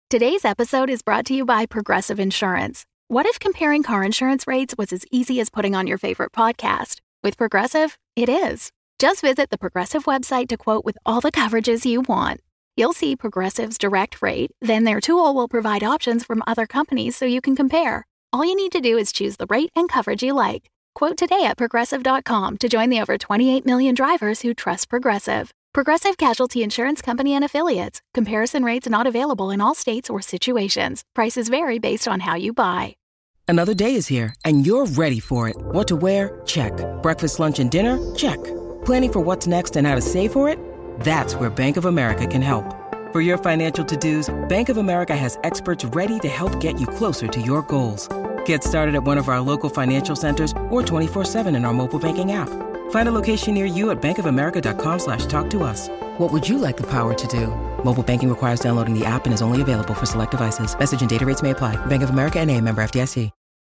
Today's episode is brought to you by Progressive Insurance. What if comparing car insurance rates was as easy as putting on your favorite podcast? With Progressive, it is. Just visit the Progressive website to quote with all the coverages you want. You'll see Progressive's direct rate, then their tool will provide options from other companies so you can compare. All you need to do is choose the rate and coverage you like. Quote today at Progressive.com to join the over 28 million drivers who trust Progressive. Progressive Casualty Insurance Company and Affiliates. Comparison rates not available in all states or situations. Prices vary based on how you buy. Another day is here, and you're ready for it. What to wear? Check. Breakfast, lunch, and dinner? Check. Planning for what's next and how to save for it? That's where Bank of America can help. For your financial to-dos, Bank of America has experts ready to help get you closer to your goals. Get started at one of our local financial centers or 24/7 in our mobile banking app. Find a location near you at bankofamerica.com/talktous. What would you like the power to do? Mobile banking requires downloading the app and is only available for select devices. Message and data rates may apply. Bank of America N.A., member FDIC.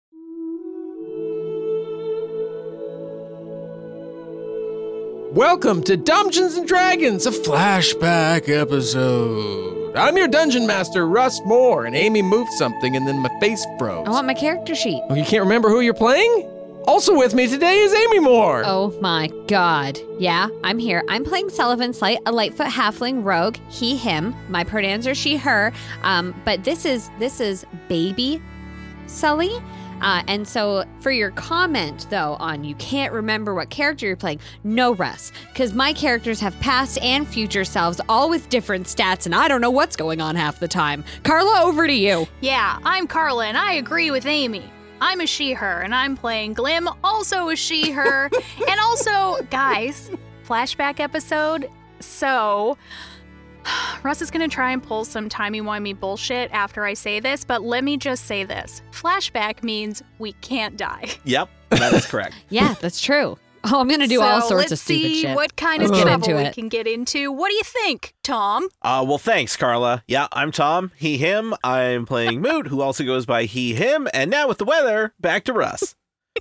Welcome to Dungeons & Dragons, a flashback episode. I'm your dungeon master, Russ Moore, and Amy moved something and then my face froze. I want my character sheet. Oh, you can't remember who you're playing? Also with me today is Amy Moore. Oh my god. Yeah, I'm here. I'm playing Sullivan Slight, a Lightfoot halfling rogue. He, him. My pronouns are she, her. But this is baby Sully. And so for your comment, though, on you can't remember what character you're playing, no, Russ, because my characters have past and future selves, all with different stats, and I don't know what's going on half the time. Carla, over to you. Yeah, I'm Carla, and I agree with Amy. I'm a she-her, and I'm playing Glim, also a she-her. And also, guys, flashback episode, so... Russ is going to try and pull some timey-wimey bullshit after I say this, but let me just say this. Flashback means we can't die. Yep, that is correct. Yeah, that's true. Oh, I'm going to do all sorts of stupid shit. Let's see what kind of trouble we can get into. What do you think, Tom? Well, thanks, Carla. Yeah, I'm Tom, he, him. I'm playing Moot, who also goes by he, him. And now with the weather, back to Russ.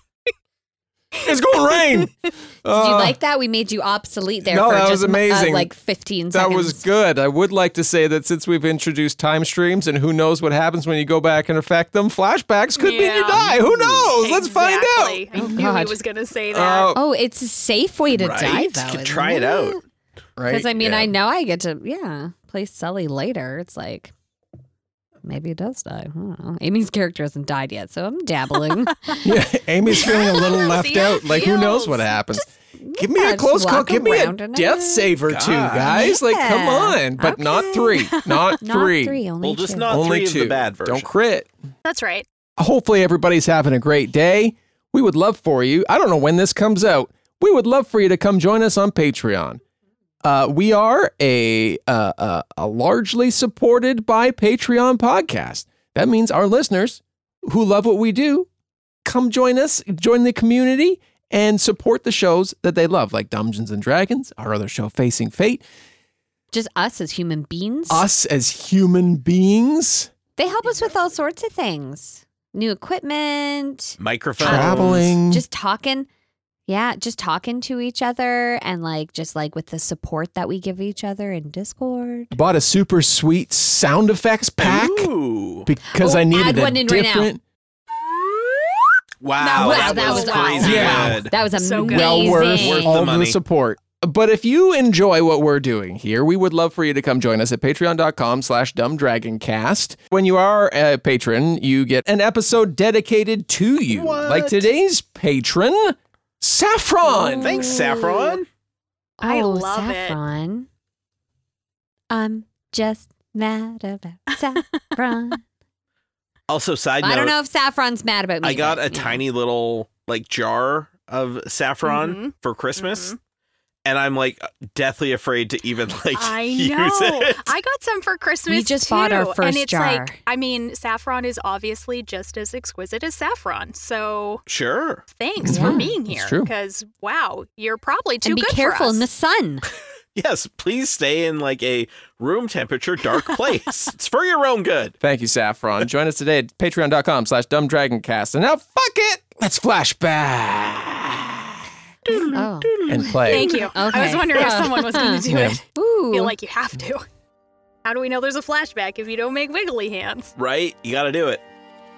It's going to rain. Did you like that? We made you obsolete there for that just was amazing. like 15 seconds. That was good. I would like to say that since we've introduced time streams and who knows what happens when you go back and affect them, flashbacks could mean you die. Who knows? Let's find out. I knew he was going to say that. Oh, it's a safe way to die, though. You could try it out. Right? Because, I mean, I know I get to, play Sully later. It's like... Maybe it does die. I don't know. Amy's character hasn't died yet, so I'm dabbling. Yeah, Amy's feeling a little left out. Like, who knows what happens? Give me a close call. Give me a death save or two, guys. Like, come on. But not three. Not three. Only just two. not Only three two. of the bad version. Don't crit. That's right. Hopefully everybody's having a great day. We would love for you. I don't know when this comes out. We would love for you to come join us on Patreon. We are a largely supported by Patreon podcast. That means our listeners who love what we do, come join us, join the community, and support the shows that they love, like Dungeons & Dragons, our other show, Facing Fate. Just us as human beings? Us as human beings. They help us with all sorts of things. New equipment. Microphones. Traveling. Just talking. Yeah, just talking to each other and just with the support that we give each other in Discord. I bought a super sweet sound effects pack. Ooh. Because I needed add one in right now. different... Wow, that was crazy awesome. Yeah. good. That was amazing. So good. Well worth all the the money. support. But if you enjoy what we're doing here, we would love for you to come join us at patreon.com/dumbdragoncast. When you are a patron, you get an episode dedicated to you. What? Like today's patron, Saffron. Thanks, Saffron. I Oh, love it. Saffron. I'm just mad about Saffron. Also, side note, I don't know if Saffron's mad about me. I got but, a you know. tiny little jar of saffron for Christmas. And I'm deathly afraid to even I use know. it. I got some for Christmas We just too. bought our first and it's jar. saffron is obviously just as exquisite as saffron. So Sure. thanks for being it's here. true. Because wow, you're probably too And be good careful for us. in the sun. Yes, please stay in a room temperature dark place. It's for your own good. Thank you, Saffron. Join us today at patreon.com/dumbdragoncast. And now, fuck it, let's flash back Oh. and play. Thank you. I was Okay. wondering if someone was going to do Yeah. it. Ooh. I feel like you have to. How do we know there's a flashback if you don't make wiggly hands? Right? You gotta do it.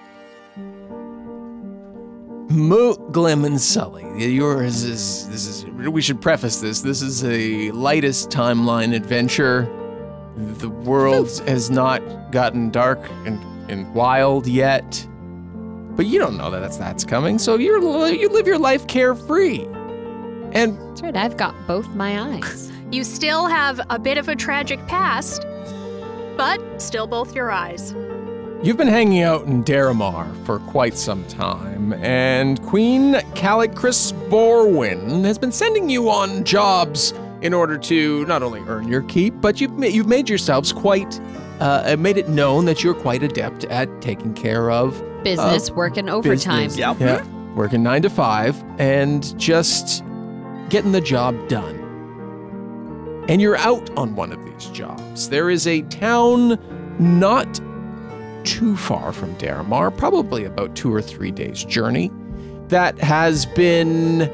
Moot, Glim, and Sully. Yours is. We should preface this. This is a lightest timeline adventure. The world has not gotten dark and wild yet, but you don't know that's coming. So you live your life carefree. And That's right, I've got both my eyes. You still have a bit of a tragic past, but still both your eyes. you've been hanging out in Daramar for quite some time, and Queen Calicris Borwin has been sending you on jobs in order to not only earn your keep, but you've made yourselves made it known that you're quite adept at taking care of Business, working overtime. business. Yep. Yeah, working 9 to 5 and just getting the job done. And you're out on one of these jobs. There is a town not too far from Daramar, probably about 2 or 3 days' journey, that has been,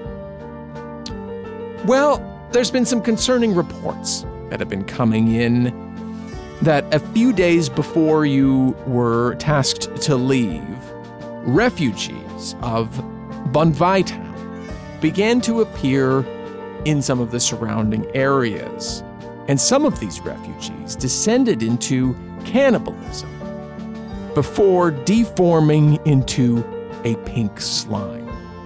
well, there's been some concerning reports that have been coming in that a few days before you were tasked to leave, refugees of Bonvai Town began to appear in some of the surrounding areas. And some of these refugees descended into cannibalism before deforming into a pink slime.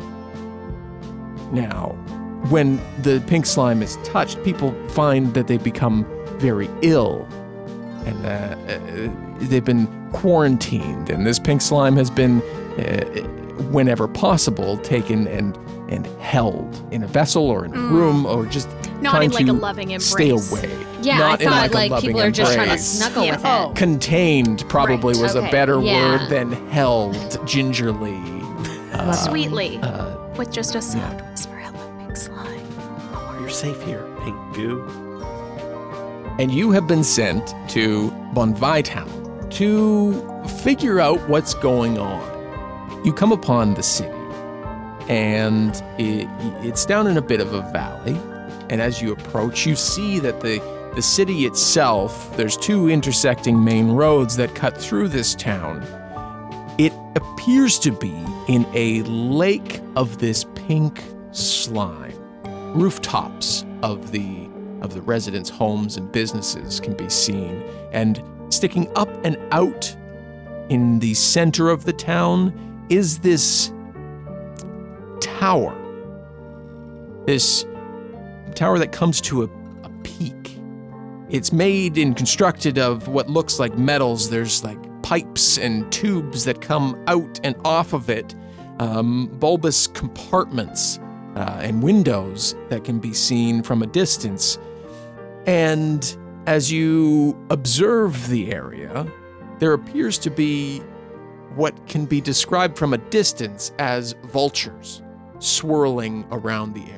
Now, when the pink slime is touched, people find that they become very ill, and they've been quarantined, and this pink slime has been, whenever possible, taken and held in a vessel or in a room, or just Not trying in like to a loving embrace. stay away. Yeah, Not I in thought a like loving people are just trying to embrace. snuggle Yeah. with Oh. it. Contained probably Right. was Okay, a better yeah. word than held gingerly. Sweetly, with just a soft whisper, hello, big slime. You're safe here, pink goo. And you have been sent to Bonvai Town to figure out what's going on. You come upon the city, and it's down in a bit of a valley. And as you approach, you see that the city itself, there's 2 intersecting main roads that cut through this town. It appears to be in a lake of this pink slime. Rooftops of the residents' homes and businesses can be seen, and sticking up and out in the center of the town is this tower. This tower that comes to a peak. It's made and constructed of what looks like metals. There's like pipes and tubes that come out and off of it, bulbous compartments and windows that can be seen from a distance. And as you observe the area, there appears to be what can be described from a distance as vultures swirling around the area.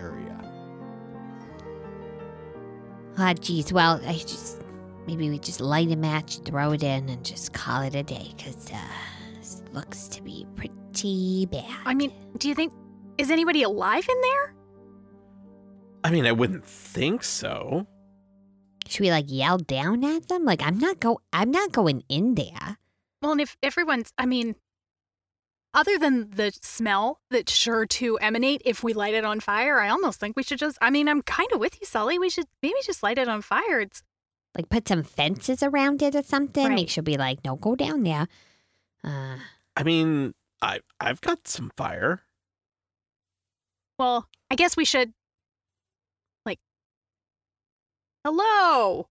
Ah, geez. Well, maybe we just light a match, throw it in, and just call it a day, because this looks to be pretty bad. I mean, do you think, is anybody alive in there? I mean, I wouldn't think so. Should we yell down at them? I'm not going in there. Well, and if everyone's, I mean, other than the smell that's sure to emanate if we light it on fire, I almost think we should just, I mean, I'm kind of with you, Sully. We should maybe just light it on fire. It's Put some fences around it or something. Right. Make sure we don't go down there. I mean, I've got some fire. well, I guess we should, hello.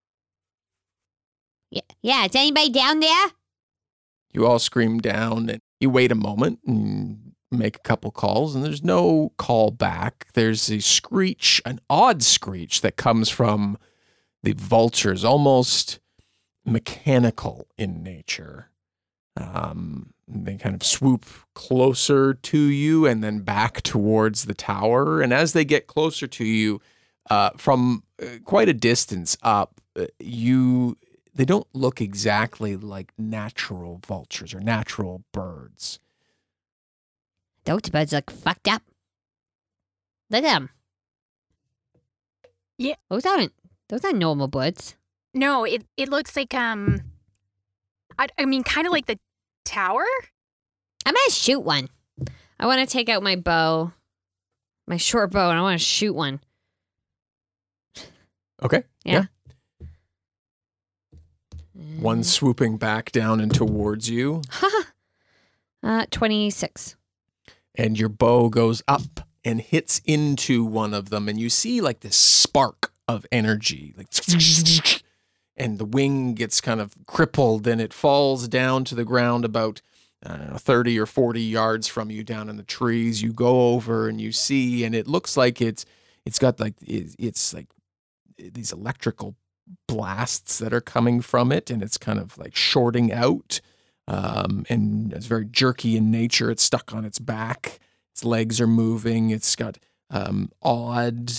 Yeah. Is anybody down there? You all scream down, and you wait a moment and make a couple calls, and there's no call back. There's a screech, an odd screech that comes from the vultures, almost mechanical in nature. They kind of swoop closer to you and then back towards the tower. And as they get closer to you, from quite a distance up, they don't look exactly like natural vultures or natural birds. Those birds look fucked up. Look at them. Yeah. Those aren't normal birds. No, it looks like I mean kind of like the tower. I'm gonna shoot one. I want to take out my bow, my short bow, and I want to shoot one. Okay. Yeah. One swooping back down and towards you, 26. and your bow goes up and hits into one of them, and you see like this spark of energy, like, and the wing gets kind of crippled, and it falls down to the ground about 30 or 40 yards from you down in the trees. You go over and you see, and it looks like it's got like it's like these electrical blasts that are coming from it, and it's kind of like shorting out, and it's very jerky in nature. It's stuck on its back. Its legs are moving. It's got odd,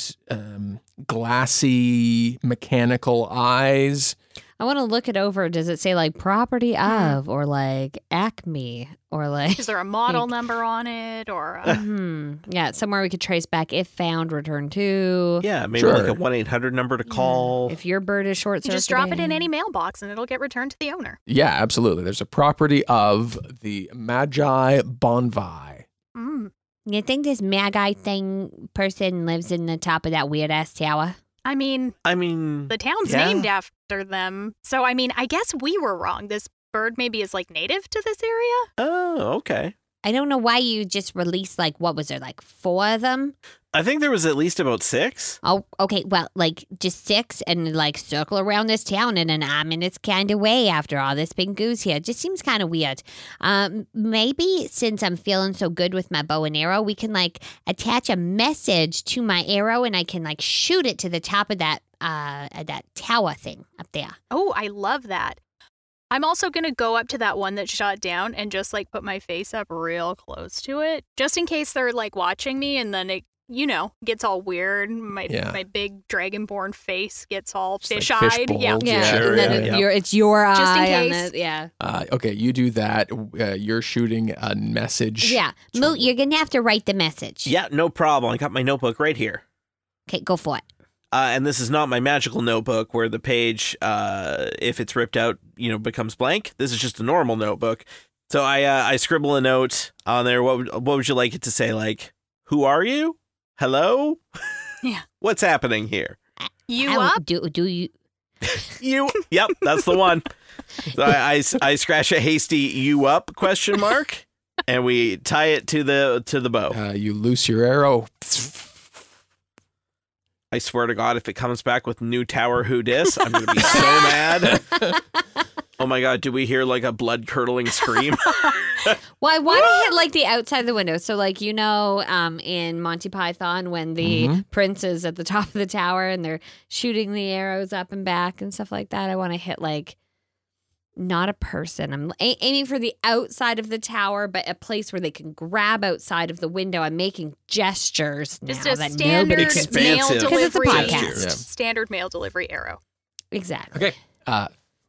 glassy, mechanical eyes. I want to look it over. Does it say like property of or like Acme or like? Is there a model number on it or? Yeah, somewhere we could trace back. If found, return to. Yeah, maybe Sure. like a 1-800 number to call. If your bird is short You circuiting. just drop it in any mailbox and it'll get returned to the owner. Yeah, absolutely. There's a property of the Magi Bonvi. Mm. You think this Magi thing person lives in the top of that weird ass tower? I mean, the town's yeah. named after them. So, I mean, I guess we were wrong. This bird maybe is like native to this area. Oh, okay. I don't know why you just released, like, what was there, like 4 of them? I think there was at least about 6. Oh, okay. Well, like, just 6 and, like, circle around this town in an ominous kind of way after all this big goose here. It just seems kind of weird. Maybe since I'm feeling so good with my bow and arrow, we can, like, attach a message to my arrow and I can, like, shoot it to the top of that tower thing up there. Oh, I love that. I'm also going to go up to that one that shot down and just like put my face up real close to it, just in case they're like watching me and then it, gets all weird. My big dragonborn face gets all Just like fish-eyed. fishbowl. Yeah. Yeah, Sure, and then yeah. it's your eye. Just in on case. the- yeah. Okay, you do that. You're shooting a message. Yeah. Moot, you're going to have to write the message. Yeah, no problem. I got my notebook right here. Okay, go for it. And this is not my magical notebook where the page, if it's ripped out, becomes blank. This is just a normal notebook. So I scribble a note on there. What would you like it to say? Like, who are you? Hello? Yeah. What's happening here? You I- up? Do you... You? Yep, that's the one. So I scratch a hasty "you up?" ? And we tie it to the bow. You loose your arrow. I swear to God, if it comes back with new tower who dis, I'm going to be so mad. Oh my God, do we hear like a blood curdling scream? Well, I want to hit like the outside of the window. So, like, in Monty Python, when the prince is at the top of the tower and they're shooting the arrows up and back and stuff like that, I want to hit like not a person. I'm aiming for the outside of the tower, but a place where they can grab outside of the window. I'm making gestures Just now a that standard nobody can mail Expansive. Because it's a delivery. podcast. Yeah. Standard mail delivery arrow. Exactly. Okay.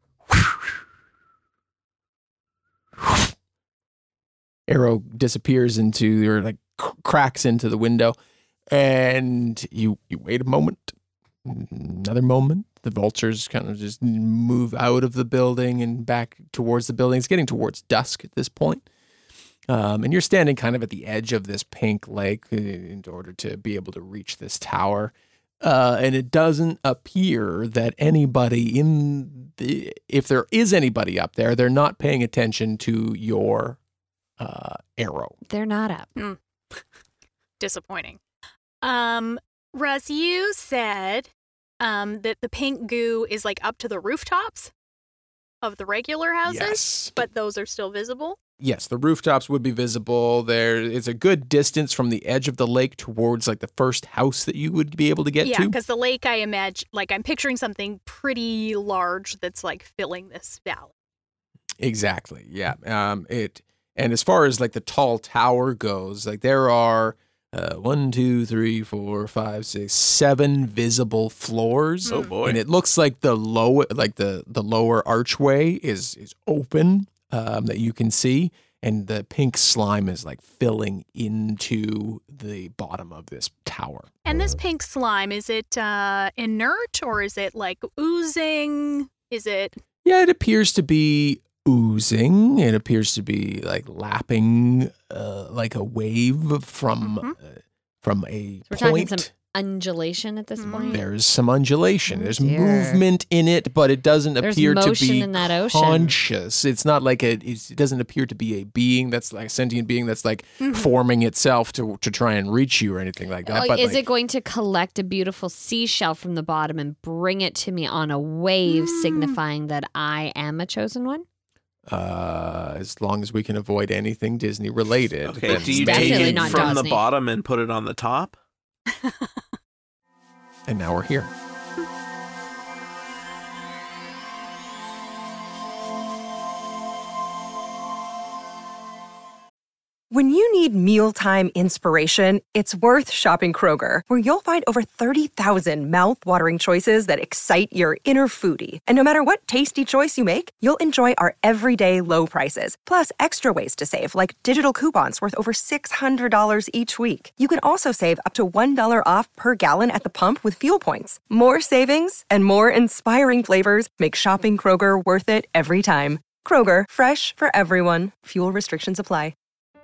Arrow disappears into, or like cracks into the window, and you wait a moment, another moment. The vultures kind of just move out of the building and back towards the building. It's getting towards dusk at this point. And you're standing kind of at the edge of this pink lake in order to be able to reach this tower. And it doesn't appear that anybody if there is anybody up there, they're not paying attention to your arrow. They're not up. Disappointing. Russ, you said that the pink goo is like up to the rooftops of the regular houses, Yes. but those are still visible. Yes, the rooftops would be visible. There is a good distance from the edge of the lake towards like the first house that you would be able to get Yeah, to. because the lake, I imagine, like I'm picturing something pretty large that's like filling this valley. Exactly. Yeah. And as far as like the tall tower goes, like there are 1, 2, 3, 4, 5, 6, 7 visible floors. Oh boy. And it looks like the lower archway is open, that you can see, and the pink slime is like filling into the bottom of this tower. And this pink slime, is it inert or is it like oozing? Is it? Yeah, it appears to be oozing. It appears to be like lapping like a wave from a We're talking point. some undulation at this point. There's some undulation. There's dear. movement in it, but it doesn't There's appear to motion be in that ocean. conscious. It's not like it doesn't appear to be a being that's like a sentient being that's like forming itself to try and reach you or anything like that. Like, But is like, it going to collect a beautiful seashell from the bottom and bring it to me on a wave, signifying that I am a chosen one? as long as we can avoid anything Disney related. Okay, then do you maybe. take Definitely it not from the Disney. bottom and put it on the top? And now we're here. When you need mealtime inspiration, it's worth shopping Kroger, where you'll find over 30,000 mouth-watering choices that excite your inner foodie. And no matter what tasty choice you make, you'll enjoy our everyday low prices, plus extra ways to save, like digital coupons worth over $600 each week. You can also save up to $1 off per gallon at the pump with fuel points. More savings and more inspiring flavors make shopping Kroger worth it every time. Kroger, fresh for everyone. Fuel restrictions apply.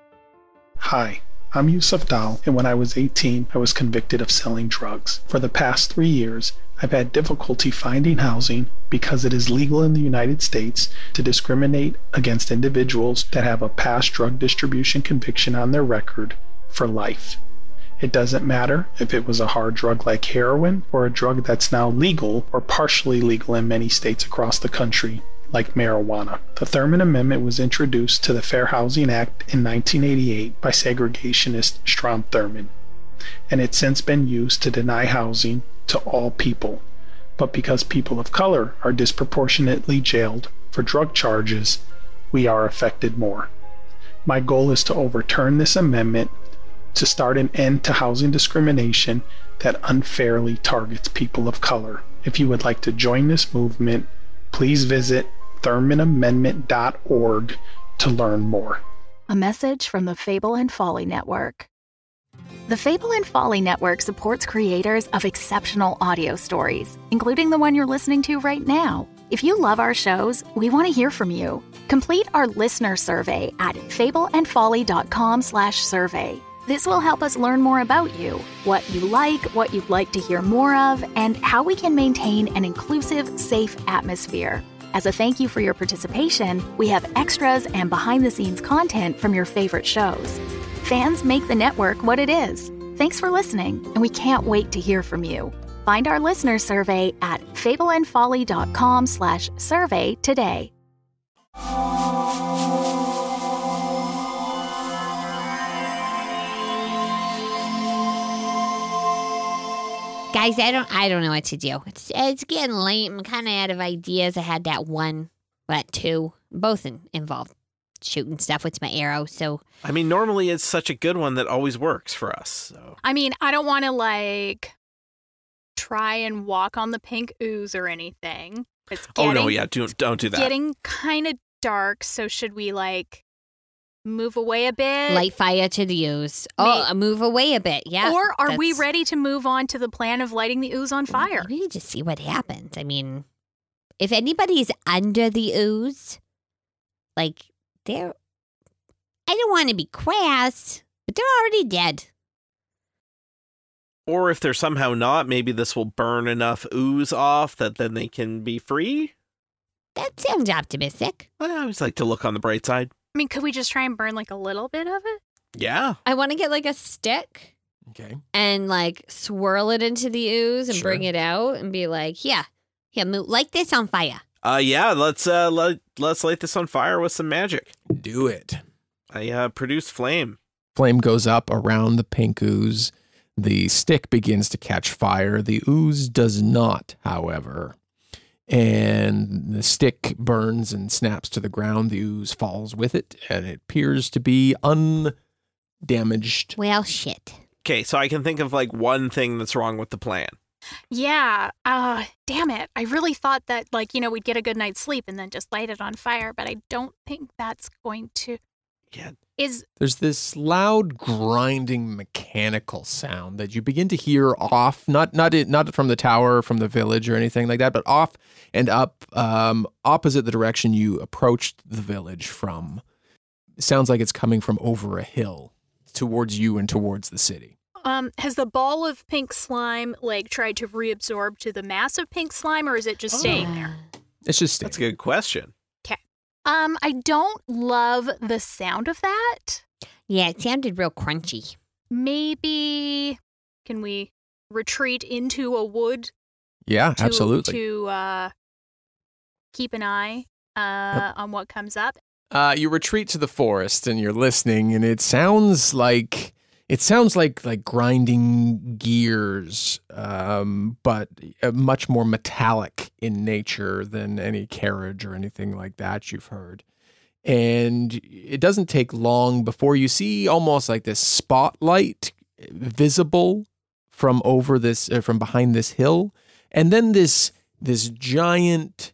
Hi, I'm Yusuf Dal, and when I was 18, I was convicted of selling drugs. For the past 3 years, I've had difficulty finding housing because it is legal in the United States to discriminate against individuals that have a past drug distribution conviction on their record for life. It doesn't matter if it was a hard drug like heroin or a drug that's now legal or partially legal in many states across the country, like marijuana. The Thurman Amendment was introduced to the Fair Housing Act in 1988 by segregationist Strom Thurmond, and it's since been used to deny housing to all people. But because people of color are disproportionately jailed for drug charges, we are affected more. My goal is to overturn this amendment to start an end to housing discrimination that unfairly targets people of color. If you would like to join this movement, please visit ThurmanAmendment.org to learn more. A message from the Fable and Folly Network. The Fable and Folly Network supports creators of exceptional audio stories, including the one you're listening to right now. If you love our shows, we want to hear from you. Complete our listener survey at fableandfolly.com/survey. This will help us learn more about you, what you like, what you'd like to hear more of, and how we can maintain an inclusive, safe atmosphere. As a thank you for your participation, we have extras and behind-the-scenes content from your favorite shows. Fans make the network what it is. Thanks for listening, and we can't wait to hear from you. Find our listener survey at fableandfolly.com/survey today. Guys, I don't know what to do. It's getting late. I'm kind of out of ideas. I had that two, both involved shooting stuff with my arrow. So I mean, normally it's such a good one that always works for us. So I mean, I don't want to like try and walk on the pink ooze or anything. It's getting, don't do that. Getting kind of dark. So should we like move away a bit? light fire to the ooze. Oh, move away a bit. Yeah. Or are we ready to move on to the plan of lighting the ooze on fire? We need to see what happens. I mean, if anybody's under the ooze, like I don't want to be crass, but they're already dead. Or if they're somehow not, maybe this will burn enough ooze off that then they can be free. That sounds optimistic. I always like to look on the bright side. I mean, could we just try and burn like a little bit of it? Yeah. I want to get like a stick Okay. and like swirl it into the ooze and Sure. bring it out and be like, Here, light this on fire. Yeah, let's light this on fire with some magic. Do it. I produce flame. Flame goes up around the pink ooze. The stick begins to catch fire. The ooze does not, however. And the stick burns and snaps to the ground. The ooze falls with it, and it appears to be undamaged. Well, shit. Okay, so I can think of like one thing that's wrong with the plan. Yeah. Damn it. I really thought that like, we'd get a good night's sleep and then just light it on fire, but I don't think that's going to. Yeah. There's this loud grinding mechanical sound that you begin to hear off, not from the tower, from the village or anything like that, but off and up, opposite the direction you approached the village from. It sounds like it's coming from over a hill towards you and towards the city. Has the ball of pink slime tried to reabsorb to the mass of pink slime, or is it just staying there? It's just staying. That's a good question. Okay. I don't love the sound of that. Yeah, it sounded real crunchy. Maybe can we retreat into a wood? Yeah, absolutely. To keep an eye on what comes up. You retreat to the forest and you're listening, and it sounds like grinding gears, but much more metallic in nature than any carriage or anything like that you've heard. And it doesn't take long before you see almost like this spotlight visible from over this, from behind this hill, and then this giant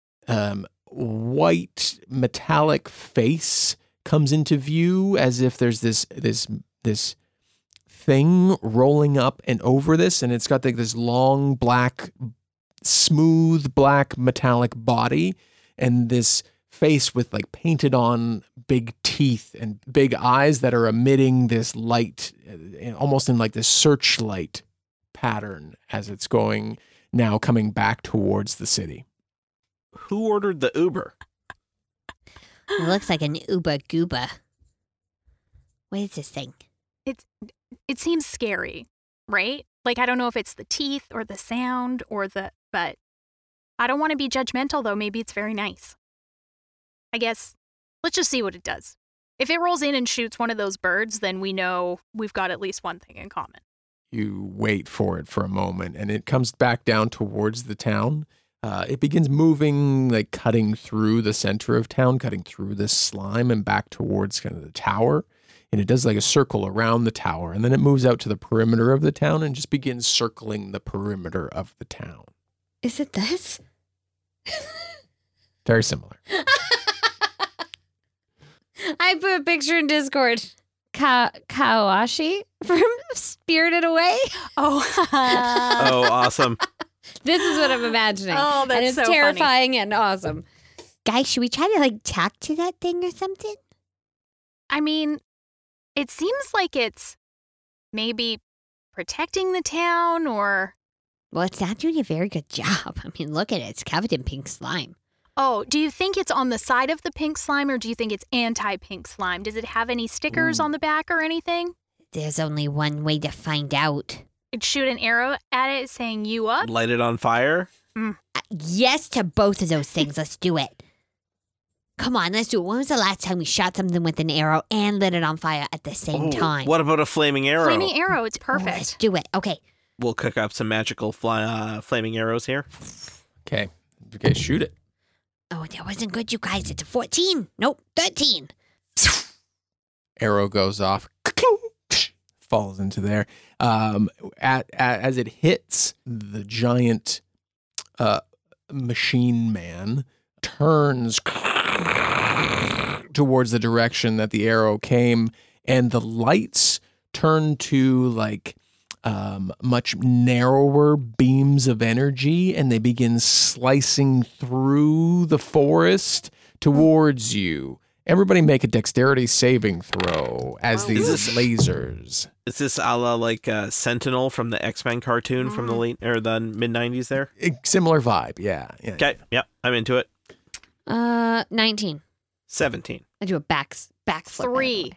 white metallic face comes into view, as if there's this thing rolling up and over this, and it's got like this long black, smooth black metallic body, and this face with like painted on big teeth and big eyes that are emitting this light, almost in like this searchlight pattern as it's coming back towards the city. Who ordered the Uber? It looks like an Uber Gooba. What is this thing? It seems scary, right? Like, I don't know if it's the teeth or the sound but I don't want to be judgmental, though. Maybe it's very nice. I guess let's just see what it does. If it rolls in and shoots one of those birds, then we know we've got at least one thing in common. You wait for it for a moment, and it comes back down towards the town. It begins moving, like cutting through the center of town, cutting through this slime and back towards kind of the tower. And it does like a circle around the tower, and then it moves out to the perimeter of the town and just begins circling the perimeter of the town. Is it this? Very similar. I put a picture in Discord. Kawashi from Spirited Away. Oh, Oh, awesome. This is what I'm imagining. Oh, that's and it's so terrifying and awesome. Guys, should we try to like talk to that thing or something? I mean, it seems like it's maybe protecting the town, or... Well, it's not doing a very good job. I mean, look at it. It's covered in pink slime. Oh, do you think it's on the side of the pink slime, or do you think it's anti-pink slime? Does it have any stickers on the back or anything? There's only one way to find out. It'd shoot an arrow at it saying you up? Light it on fire? Yes to both of those things. Let's do it. Come on, let's do it. When was the last time we shot something with an arrow and lit it on fire at the same time? What about a flaming arrow? Flaming arrow, it's Oh, perfect. let's do it. Okay. We'll cook up some magical flaming arrows here. Okay, shoot it. Oh, that wasn't good, you guys. It's a 14. Nope, 13. Arrow goes off, falls into there. As it hits, the giant machine man turns towards the direction that the arrow came, and the lights turn to like much narrower beams of energy, and they begin slicing through the forest towards you. Everybody make a dexterity saving throw as these lasers. Is this a la like Sentinel from the X-Men cartoon from the late or the mid-90s there? Similar vibe, yeah. Okay, yep, I'm into it. 19. 17. I do a backflip. 3.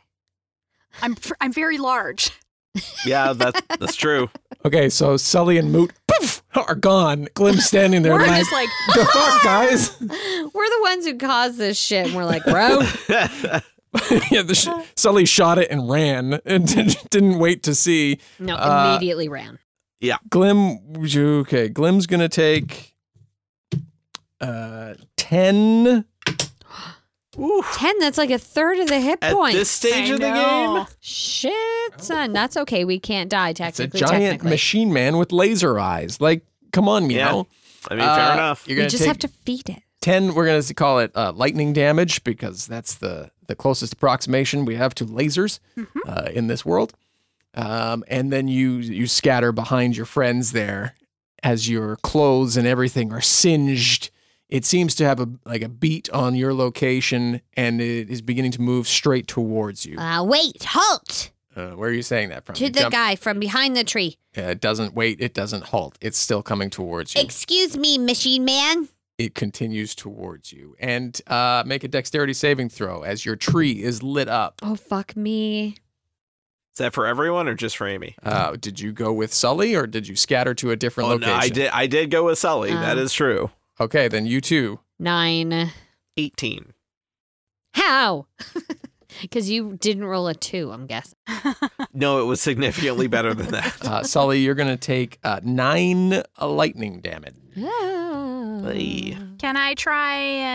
I'm very large. Yeah, that's true. Okay, so Sully and Moot poof, are gone. Glim's standing there We're like, just like, the fuck, guys? We're the ones who caused this shit, and we're like, bro. Yeah, Sully shot it and ran and didn't wait to see. No, immediately ran. Glim, okay, Glim's going to take 10. Ooh. 10, that's like a third of the hit At points. this stage I of the know. game? Shit, son. That's okay. We can't die, It's a technically. giant machine man with laser eyes. Like, come on, Yeah. Meow. I mean, fair enough. You're We gonna just take, have to feed it. 10, we're going to call it lightning damage because that's the closest approximation we have to lasers in this world. And then you scatter behind your friends there as your clothes and everything are singed. It seems to have a beat on your location, and it is beginning to move straight towards you. Wait, halt! Where are you saying that from? To the guy from behind the tree. It doesn't wait. It doesn't halt. It's still coming towards you. Excuse me, machine man. It continues towards you. And make a dexterity saving throw as your tree is lit up. Oh, fuck me. Is that for everyone or just for Amy? Did you go with Sully or did you scatter to a different location? No, I did go with Sully. That is true. Okay, then you too. 9. 18. How? Because you didn't roll a 2, I'm guessing. No, it was significantly better than that. Sully, you're going to take 9 lightning damage. Hey. Can I try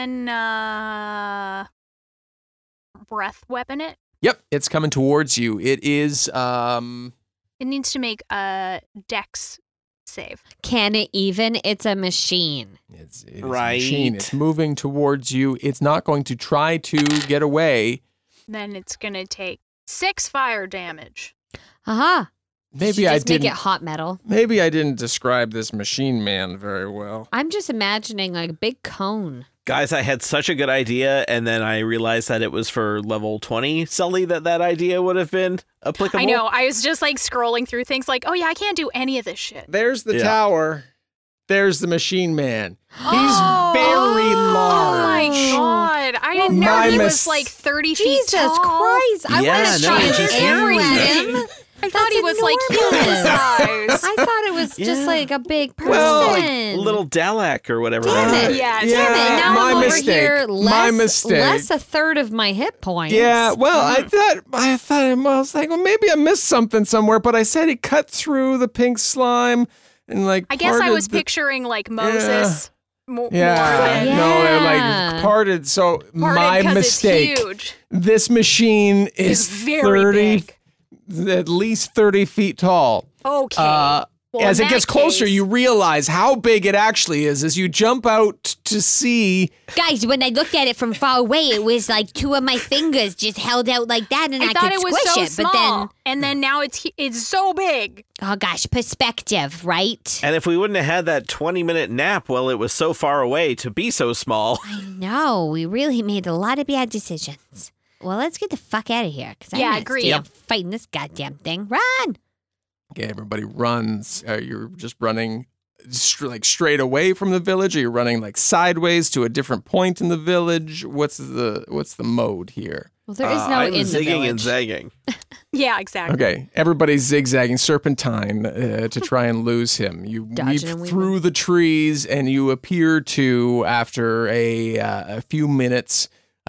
and breath weapon it? Yep, it's coming towards you. It is... It needs to make a dex save. Can it even? It's a machine. It is Right. a machine. It's moving towards you. It's not going to try to get away. Then it's going to take 6 fire damage. Aha. Maybe I just make didn't. it hot metal. Maybe I didn't describe this machine man very well. I'm just imagining like a big cone. Guys, I had such a good idea, and then I realized that it was for level 20 Sully that idea would have been applicable. I know. I was just like scrolling through things like, oh yeah, I can't do any of this shit. There's the Yeah. tower. There's the machine man. He's very Oh large. my god. I didn't know My he mis- was like 30 feet Jesus tall. Christ. I Yeah, want to no, try it's to just stare huge. at him. I thought he was like human enormous. size. I thought it was just Yeah. like a big person. Well, Like little Dalek or whatever. Damn that it. is. Yeah, Damn it. Now my I'm over mistake. here My mistake. less a third of my hit points. Yeah, well, I was like, well, maybe I missed something somewhere, but I said he cut through the pink slime and like. I guess I parted was the- picturing like Moses. More Yeah, than no, they're Yeah. like parted. So parted my 'cause mistake. It's huge. This machine is It's very 30, big. at least 30 feet tall. Okay. Well, As in it gets that closer, case- you realize how big it actually is as you jump out to see. Guys, when I looked at it from far away, it was like 2 of my fingers just held out like that, and I, thought could it was squish so it. small, But then, and then now it's so big. oh gosh, perspective, right? And if we wouldn't have had that 20-minute nap while it was so far away to be so small. No, we really made a lot of bad decisions. Well, let's get the fuck out of here, because I'm Yeah, not agreed. staying fighting this goddamn thing. Run! Okay, everybody runs. You're just running like straight away from the village, or you're running like sideways to a different point in the village. What's the mode here? Well, there is no I'm in the zigging and village. zagging. Yeah, exactly. Okay, everybody's zigzagging serpentine to try and lose him. You Dodging weave and weaving. through the trees, and you appear to, after a few minutes,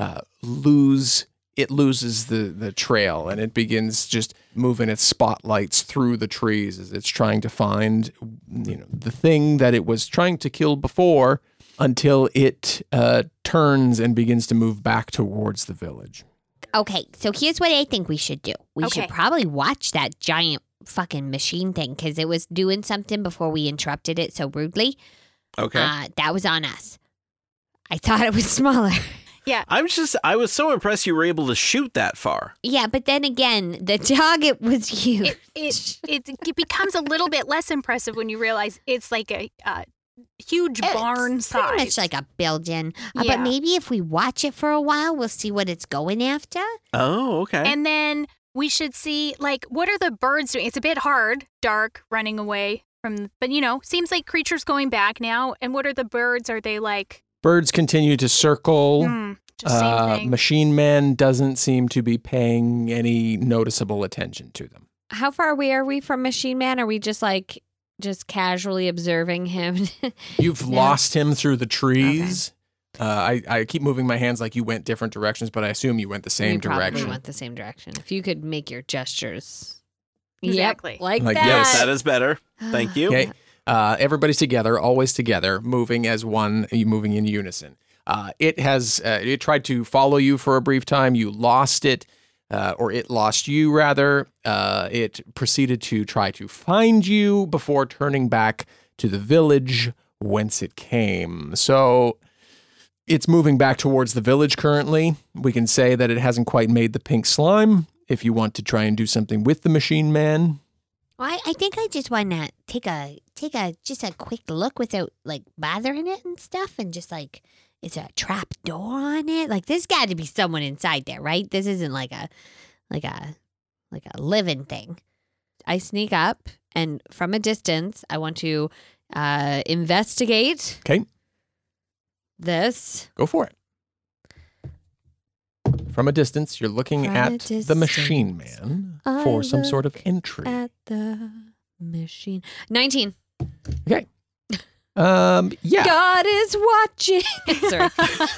loses the trail, and it begins just moving its spotlights through the trees as it's trying to find, the thing that it was trying to kill before, until it turns and begins to move back towards the village. Okay, so here's what I think we should do. We Okay. should probably watch that giant fucking machine thing, because it was doing something before we interrupted it so rudely. Okay. That was on us. I thought it was smaller. I was so impressed you were able to shoot that far. Yeah, but then again, the target was huge. It becomes a little bit less impressive when you realize it's like a huge barn It's size. pretty much like a building. Yeah. But maybe if we watch it for a while, we'll see what it's going after. Oh, okay. And then we should see, like, what are the birds doing? It's a bit hard, dark, running away from, but seems like creatures going back now. And what are the birds? Are they like, Birds continue to circle. just same thing? Machine Man doesn't seem to be paying any noticeable attention to them. How far away are we from Machine Man? Are we just casually observing him? You've Yeah. lost him through the trees. I keep moving my hands like you went different directions, but I assume you went the same we probably direction. went the same direction. If you could make your gestures. Exactly. Yep, like Like, that. yes. That is better. Thank you. Okay. Everybody's together, always together, moving as one, moving in unison. It tried to follow you for a brief time. You lost it, or it lost you, rather. It proceeded to try to find you before turning back to the village whence it came. So It's moving back towards the village currently. We can say that it hasn't quite made the pink slime. If you want to try and do something with the machine man. Well, I think I just want to take a quick look without like bothering it and stuff, and just like, is there a trap door on it? Like, there's got to be someone inside there, right? This isn't like a living thing. I sneak up, and from a distance, I want to investigate. Okay. This. Go for it. From a distance, you're looking at the machine man for some sort of entry. At the machine. 19. Okay. Yeah. God is watching. Sorry.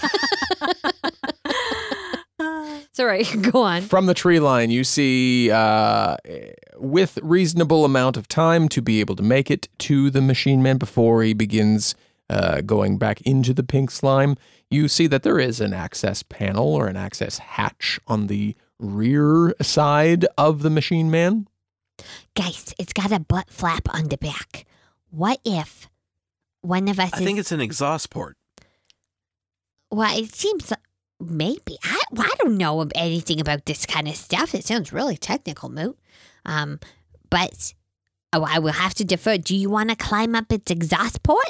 Sorry, go on. From the tree line, you see, with reasonable amount of time to be able to make it to the machine man before he begins going back into the pink slime, you see that there is an access panel or an access hatch on the rear side of the machine man. Guys, it's got a butt flap on the back. What if one of us I think it's an exhaust port. Well, it seems maybe. I don't know anything about this kind of stuff. It sounds really technical, Moot. But I will have to defer. Do you want to climb up its exhaust port?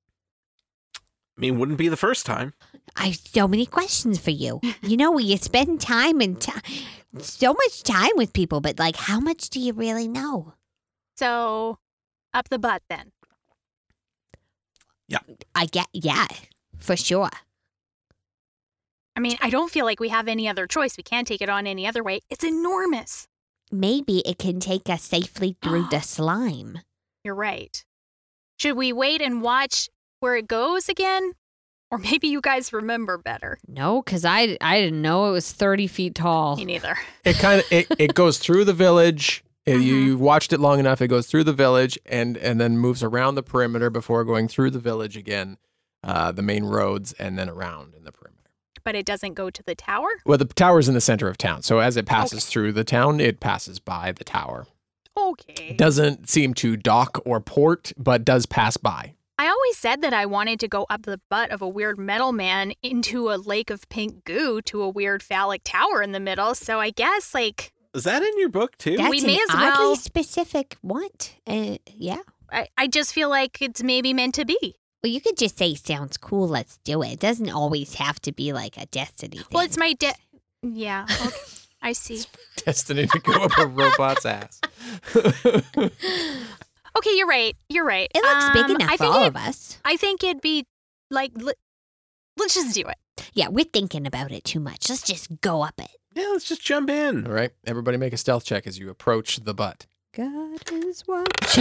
I mean, wouldn't be the first time. I have so many questions for you. You know, you spend time and so much time with people, but like, how much do you really know? So, up the butt then. Yeah. Yeah, for sure. I mean, I don't feel like we have any other choice. We can't take it on any other way. It's enormous. Maybe it can take us safely through the slime. You're right. Should we wait and watch where it goes again? Or maybe you guys remember better. No, because I didn't know it was 30 feet tall. Me neither. It goes through the village. You watched it long enough. It goes through the village and then moves around the perimeter before going through the village again, the main roads, and then around in the perimeter. But it doesn't go to the tower? Well, the tower's in the center of town. So as it passes through the town, it passes by the tower. Okay. Doesn't seem to dock or port, but does pass by. I always said that I wanted to go up the butt of a weird metal man into a lake of pink goo to a weird phallic tower in the middle. So I guess, like... Is that in your book, too? That's we may an as well... oddly specific want. Yeah. I just feel like it's maybe meant to be. Well, you could just say, sounds cool, let's do it. It doesn't always have to be like a destiny thing. Well, it's my... Yeah, okay. I see. Destiny to go up a robot's ass. Okay, you're right. It looks big enough for all of us. I think it'd be like, let's just do it. Yeah, we're thinking about it too much. Let's just go up it. Yeah, let's just jump in. All right. Everybody make a stealth check as you approach the butt. God is watching.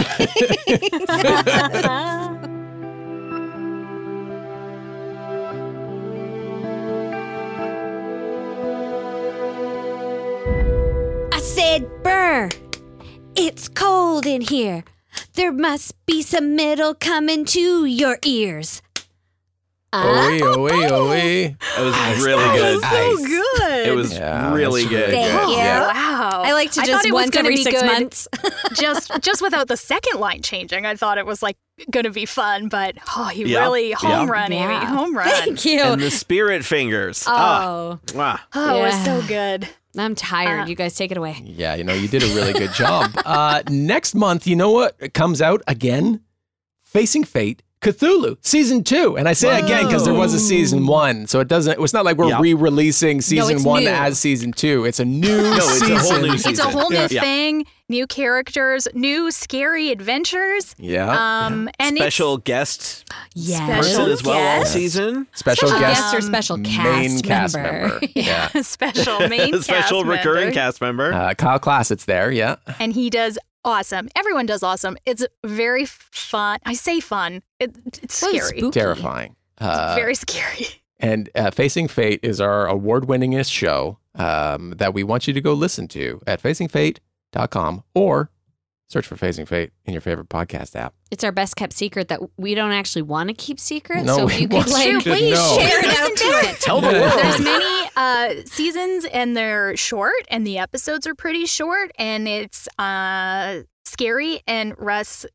I said, brr, it's cold in here. There must be some metal coming to your ears. Oe. That was really good. So good. It was really good. Thank you. Wow. I like to I just thought it was once gonna every be 6 good. months. just without the second line changing, I thought it was like going to be fun, but you Yeah. really home Yeah. run, Amy. Yeah. Home run. Thank you. And the spirit fingers. Oh, Mwah. Oh, it was Yeah. so good. I'm tired. You guys take it away. Yeah, you did a really good job. Next month, you know what? It comes out again? Facing Fate, Cthulhu, Season 2. And I say again because there was a Season 1. So it's not like we're re-releasing Season it's 1 new. as Season 2. It's a new it's season. a whole new season. It's a whole new Yeah. thing, new characters, new scary adventures. Yeah. And Special guest Yes. person as well all guest. season. Special Special guest. guest or special main cast member. member. Yeah. it's special main Special cast recurring member. cast member. Kyle Klassett's there, yeah. And he does awesome. Everyone does awesome. It's very fun. I say fun. It's Well, scary. spooky. Terrifying. Very scary. And Facing Fate is our award-winningest show that we want you to go listen to at facingfate.com or search for Facing Fate in your favorite podcast app. It's our best kept secret that we don't actually want to keep secret. No, so we if you could want you like, to Please know. share it out to it. Tell the world. There's many seasons and they're short and the episodes are pretty short and it's scary and Russ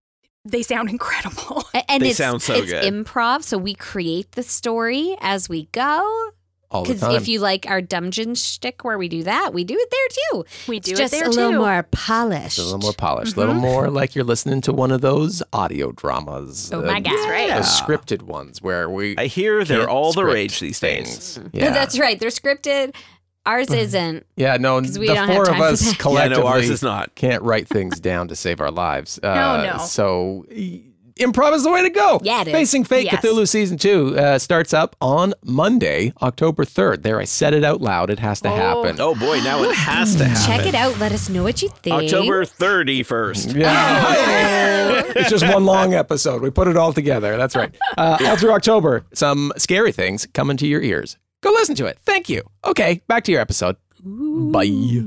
they sound incredible. And They it's, sound so it's good. improv, so we create the story as we go. All the Because time. if you like our dungeon shtick where we do that, we do it there too. We do It's it just there a little too. more polished. a little more polished, a little more like you're listening to one of those audio dramas. Oh my God. right. Those scripted ones where we. I hear they're can't all the script rage these days. things. Yeah. That's right. They're scripted. Ours isn't. Yeah, no, 'Cause the we don't have four of time for us that. Yeah, collectively no, ours is not. can't write things down to save our lives. No. So improv is the way to go. Yeah, it is. Facing Fate Yes. Cthulhu Season 2 starts up on Monday, October 3rd. There, I said it out loud. It has to happen. Oh boy, now it has to happen. Check it out. Let us know what you think. October 31st. Yeah. It's just one long episode. We put it all together. That's right. All through October, some scary things coming to your ears. Go listen to it. Thank you. Okay, back to your episode. Bye.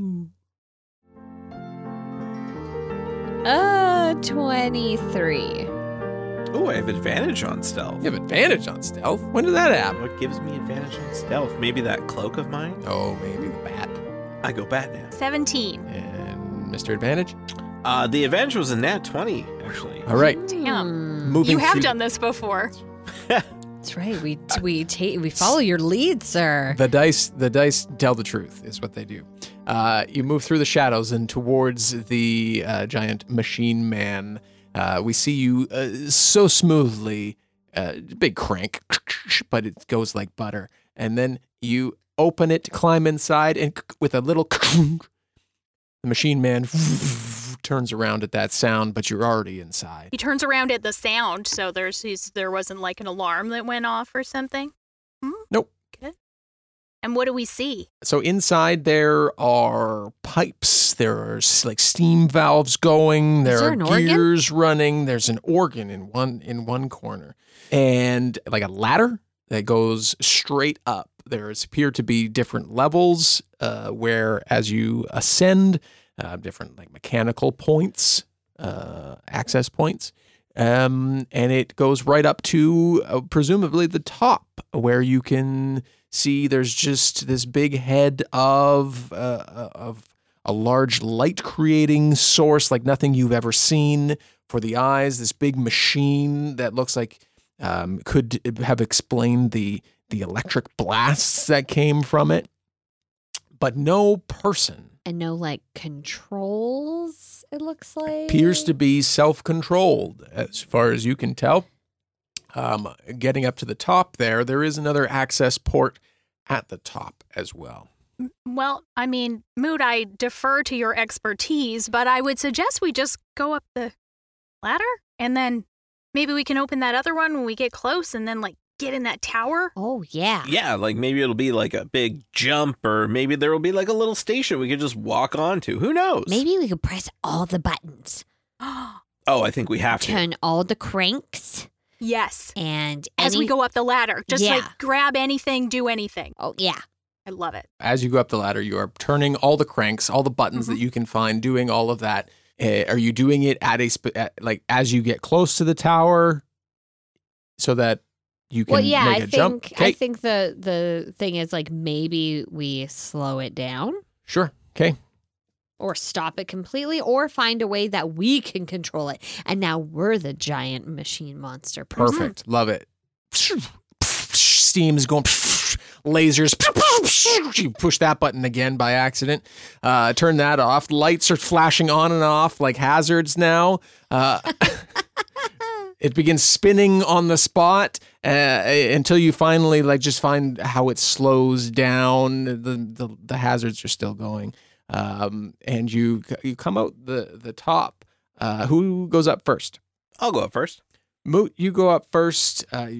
23. Oh, I have advantage on stealth. You have advantage on stealth. When did that happen? What gives me advantage on stealth? Maybe that cloak of mine? Oh, maybe the bat. I go bat now. 17. And Mr. Advantage? The advantage was a nat 20, actually. All right. Damn. Moving You have through done this before. That's right. We follow your lead, sir. the dice tell the truth is what they do. You move through the shadows and towards the giant machine man. We see you so smoothly, big crank, but it goes like butter. And then you open it, climb inside, and with a little the machine man turns around at that sound, but you're already inside. He turns around at the sound, so there wasn't like an alarm that went off or something. Nope. Good. And what do we see? So inside there are pipes. There are like steam valves going. There there are an organ? gears running. There's an organ in one corner, and like a ladder that goes straight up. There appear to be different levels where, as you ascend, different like mechanical points, access points. And it goes right up to presumably the top, where you can see there's just this big head of a large light creating source like nothing you've ever seen for the eyes. This big machine that looks like could have explained the electric blasts that came from it, but no person. And no like controls, it looks like. Appears to be self-controlled as far as you can tell. Getting up to the top there is another access port at the top as well. Well, I mean, Mood, I defer to your expertise, but I would suggest we just go up the ladder and then maybe we can open that other one when we get close and then like get in that tower. Oh, yeah. Yeah, like maybe it'll be like a big jump, or maybe there will be like a little station we could just walk onto. Who knows? Maybe we could press all the buttons, Oh, I think we have to. turn all the cranks, Yes. and As we go up the ladder, just Yeah. like grab anything, do anything. Oh yeah, I love it. As you go up the ladder, you are turning all the cranks, all the buttons that you can find, doing all of that. Are you doing it like as you get close to the tower, so that you can Well, yeah, make a jump? I think the thing is like maybe we slow it down Sure. Okay. or stop it completely or find a way that we can control it. And now we're the giant machine monster person. Perfect. Love it. Steam is going. Lasers. You push that button again by accident. Turn that off. Lights are flashing on and off like hazards now. It begins spinning on the spot until you finally just find how it slows down. The hazards are still going, and you come out the top. Who goes up first? I'll go up first. Moot, you go up first.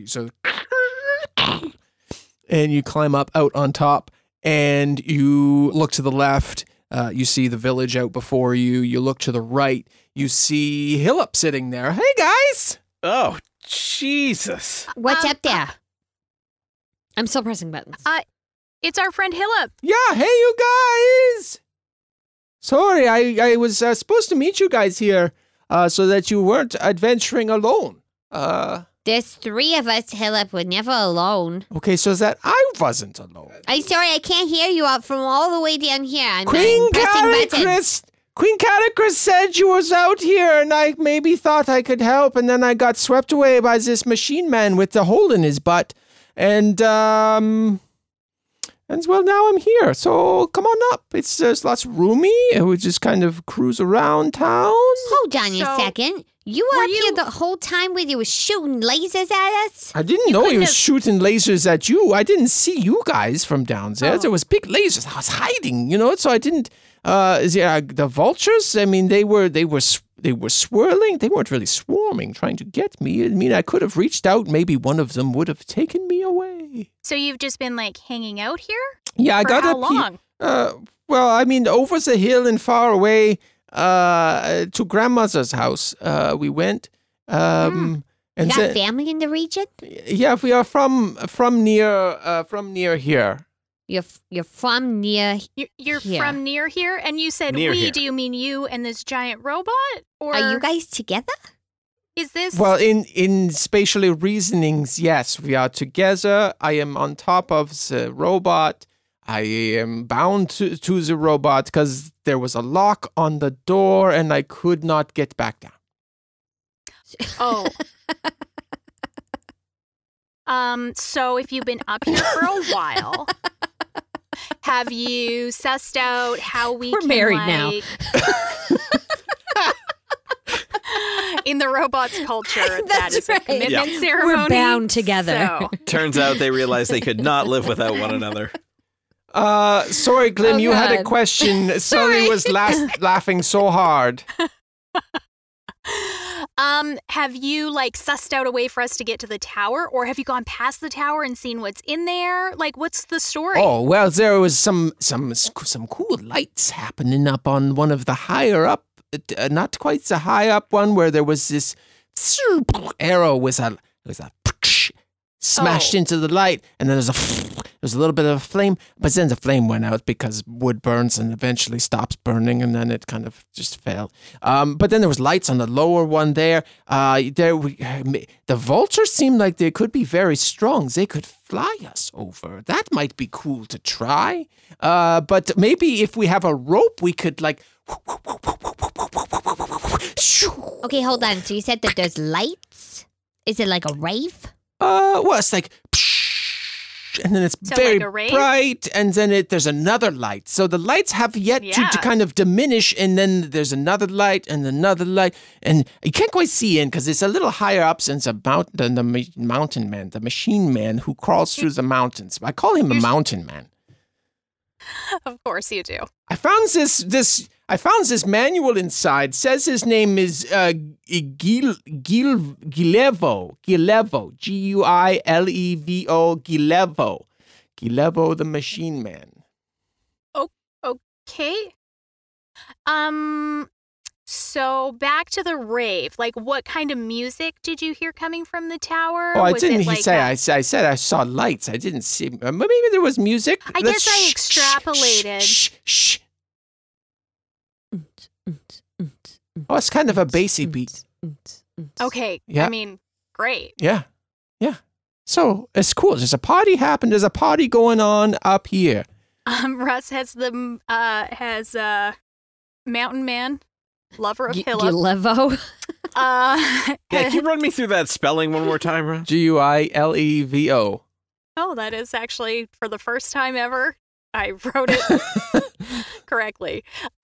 And you climb up out on top, and you look to the left. You see the village out before you. You look to the right. You see Hillip sitting there. Hey, guys. Oh, Jesus. what's up there? I'm still pressing buttons. It's our friend Hillip. Yeah, hey, you guys. Sorry, I was supposed to meet you guys here so that you weren't adventuring alone. There's three of us, Hillip. We're never alone. Okay, so that I wasn't alone. I'm sorry, I can't hear you up from all the way down here. I'm Queen pressing Carrie buttons. Queen Catacris said you was out here, and I maybe thought I could help, and then I got swept away by this machine man with the hole in his butt. And well, now I'm here, so come on up. There's lots roomy, and we just kind of cruise around town. Hold on a second. You were up here the whole time when you was shooting lasers at us? I didn't know he was shooting lasers at you. I didn't see you guys from down there. Oh. There was big lasers. I was hiding, so I didn't. The vultures. I mean, they were swirling. They weren't really swarming, trying to get me. I mean, I could have reached out. Maybe one of them would have taken me away. So you've just been like hanging out here? Yeah, I For got how up here. long? Well, I mean, over the hill and far away. To grandmother's house, we went. And You got family in the region? Yeah, we are from near here. You're from near You're here. from near here? And you said Near we. here. Do you mean you and this giant robot? Or Are you guys together? is this... Well, in spatially reasonings, yes, we are together. I am on top of the robot. I am bound to the robot because there was a lock on the door and I could not get back down. Oh. So if you've been up here for a while, have you sussed out how we We're can married now. In the robot's culture, that is right. a commitment Yeah. ceremony. We're bound together. So, Turns out they realized they could not live without one another. Sorry, Glim, Oh, you had a God. question. Sully was laughing so hard. have you sussed out a way for us to get to the tower, or have you gone past the tower and seen what's in there? What's the story? Oh, well, there was some cool lights happening up on one of the higher up, not quite the high up one, where there was this arrow was a smashed into the light, and then there's a little bit of a flame, but then the flame went out because wood burns and eventually stops burning, and then it kind of just fell. But then there was lights on the lower one there. The vultures seemed like they could be very strong. They could fly us over. That might be cool to try. But maybe if we have a rope, we could Okay, hold on. So you said that there's lights? Is it like a rave? Well, it's like, and then it's So very like a rave? bright, and then there's another light. So the lights have yet to Yeah. kind of diminish, and then there's another light, and you can't quite see in because it's a little higher up since the mountain man, the machine man who crawls through the mountains. I call him a mountain man. Of course you do. I found this manual inside. Says his name is Gilevo, Guilevo, Gilevo the Machine Man. Okay. So back to the rave. What kind of music did you hear coming from the tower? Oh, I Was didn't it say. I said I saw lights. I didn't see. Maybe there was music. I guess I extrapolated. Shh. Oh, it's kind of a bassy beat. Okay. Yeah. I mean, great. Yeah. So it's cool. There's a party happened. There's a party going on up here. Russ has Mountain Man, lover of Philip. Gilevo. Yeah, can you run me through that spelling one more time, Russ? Guilevo. Oh, that is actually for the first time ever. I wrote it correctly.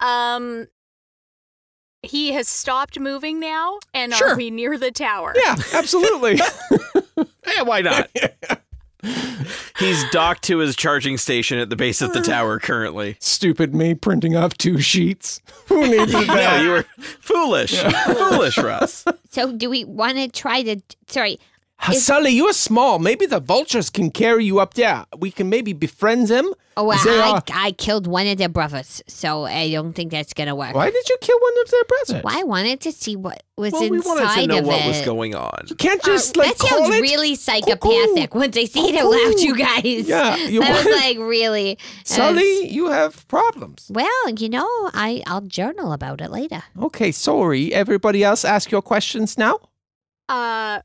He has stopped moving now, and Sure. are we near the tower? Yeah, absolutely. Yeah, why not? He's docked to his charging station at the base of the tower currently. Stupid me printing off 2 sheets. Who needed No, that? you were foolish. Foolish, Russ. So do we want to try to... Sorry. Sully, you're small. Maybe the vultures can carry you up there. We can maybe befriend them. Oh, well, They are- I killed one of their brothers, so I don't think that's going to work. Why did you kill one of their brothers? Well, I wanted to see what was Well, we wanted to inside know of what it. was going on. You can't just That call sounds it. really psychopathic once I say it out loud, you guys. Yeah, you that was want- really... Sully, you have problems. Well, I'll journal about it later. Okay, sorry. Everybody else, ask your questions now.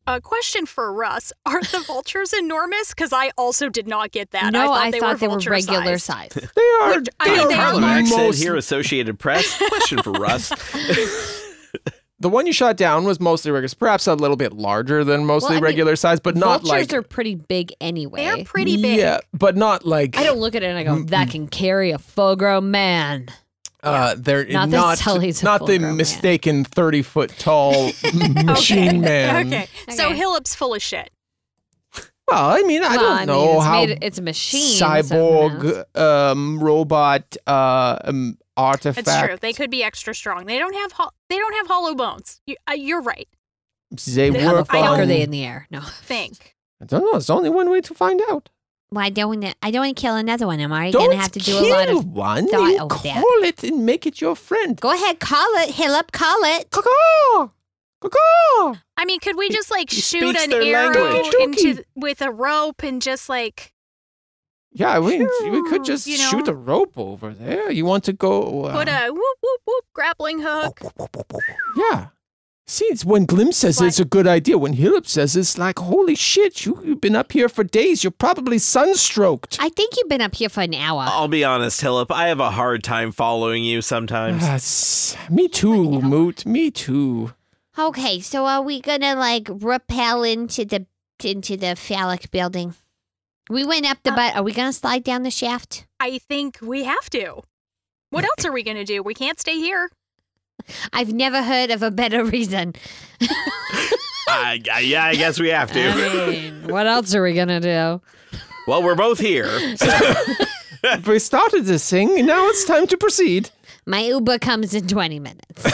A question for Russ. Are the vultures enormous? Because I also did not get that. No, I thought they were regular size. size. They are. Which, I mean, they are Carlin said most- here, Associated Press. Question for Russ. The one you shot down was mostly regular, perhaps a little bit larger than mostly Well, I mean, regular size, but not Vultures like. are pretty big anyway. They're pretty big. Yeah, but not like. I don't look at it and I go, that can carry a full-grown man. They're Not not that Sully's a not the full-grown man. mistaken 30-foot tall machine man. Okay. So Okay. Hillip's full of shit. Well, I mean, I don't know it's how it's a machine. so who knows? cyborg, robot, artifact. That's true. They could be extra strong. They don't have hollow bones. You're right. They How the work fuck on. are they in the air? No. Think. I don't know. There's only one way to find out. Well, I don't want to kill another one. I'm already Don't going to have to do a kill lot of one. thought You over call that. it and make it your friend. Go ahead, call it, Hillip, call it. Caw-caw! Caw-caw! I mean, could we just like he shoot speaks an their arrow language. with a rope and just like Yeah, we could just You know. shoot a rope over there. You want to go? put a whoop whoop whoop grappling hook? Yeah. See, it's when Glim says it's a good idea. When Hillip says it's like, holy shit, you've been up here for days. You're probably sunstroked. I think you've been up here for an hour. I'll be honest, Hillip. I have a hard time following you sometimes. Me too, Moot. Me too. Okay, so are we gonna like rappel into the phallic building? We went up the butt. Are we gonna slide down the shaft? I think we have to. What else are we gonna do? We can't stay here. I've never heard of a better reason. I guess we have to. I mean, what else are we going to do? Well, we're both here. So. We started this thing. Now it's time to proceed. My Uber comes in 20 minutes.